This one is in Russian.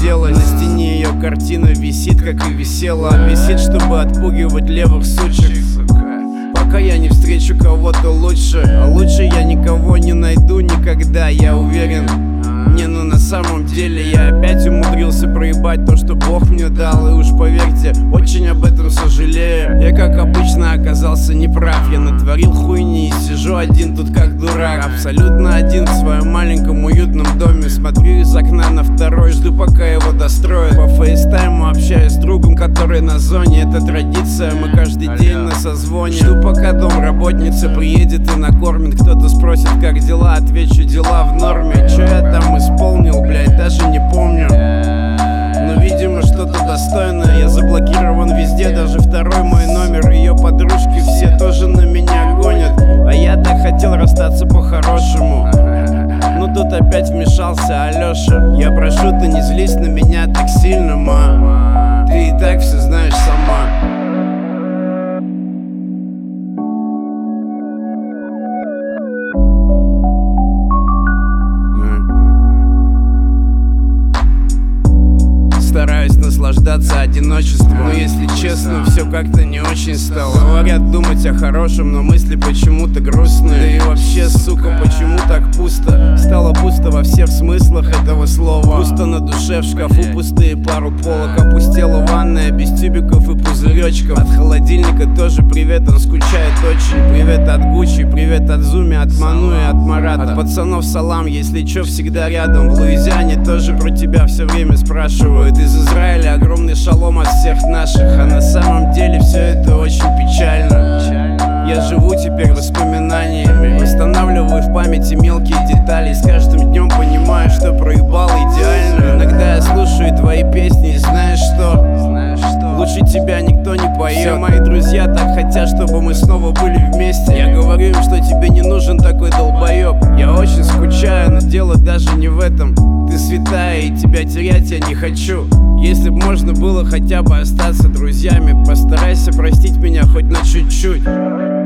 делать. На стене ее картина висит, как и висела. Висит, чтобы отпугивать левых сучек. Пока я не встречу кого-то лучше, а лучше я никого не найду никогда, я уверен. Не, ну на самом деле я опять умудрился проебать то, что Бог мне дал. И уж поверьте, очень об этом сожалею. Я, как обычно, оказался неправ. Я натворил хуйни и сижу один тут как дурак. Абсолютно один в своем маленьком уютном доме. Смотрю из окна на второй, жду пока его достроят. По фейстайму общаюсь с другом, который на зоне. Это традиция, мы каждый день на созвоне. Жду пока домработница приедет и накормит. Кто-то спросит, как дела, отвечу, дела в норме. Чё я там исполнил, блядь, даже не помню. Но, видимо, что-то достойное. Я заблокирован везде, даже второй мой номер. Ее подружки все тоже на меня гонят. А я так хотел расстаться по-хорошему. Но тут опять вмешался Алёша. Я прошу, ты не злись на меня так сильно, ма. Ты и так все знаешь сама. Стараюсь наслаждаться одиночеством, но если честно, все как-то не очень стало. Говорят думать о хорошем, но мысли почему-то грустные. Да и вообще, сука, почему так пусто? Стало пусто во всех смыслах этого слова. Пусто на душе, в шкафу пустые пару полок. Опустела ванная без тюбиков и пузыречков. От холодильника тоже привет, он скучает очень. Привет от Гуччи, привет от Зуми, от Ману и от Марата. От пацанов салам, если чё, всегда рядом. В Луизиане тоже про тебя все время спрашивают. Из Израиля огромный шалом от всех наших. А на самом деле все это очень печально. Я живу теперь воспоминаниями, восстанавливаю в памяти мелкие детали. С каждым днем понимаю, что проебал идеально. Иногда я слушаю твои песни и знаешь что? Лучше тебя никто не поет. Все мои друзья так хотят, чтобы мы снова были вместе. Я говорю им, что тебе не нужен такой долбоеб. Я очень скучаю, но дело даже не в этом. Ты святая, и тебя терять я не хочу. Если б можно было хотя бы остаться друзьями, постарайся простить меня хоть на чуть-чуть.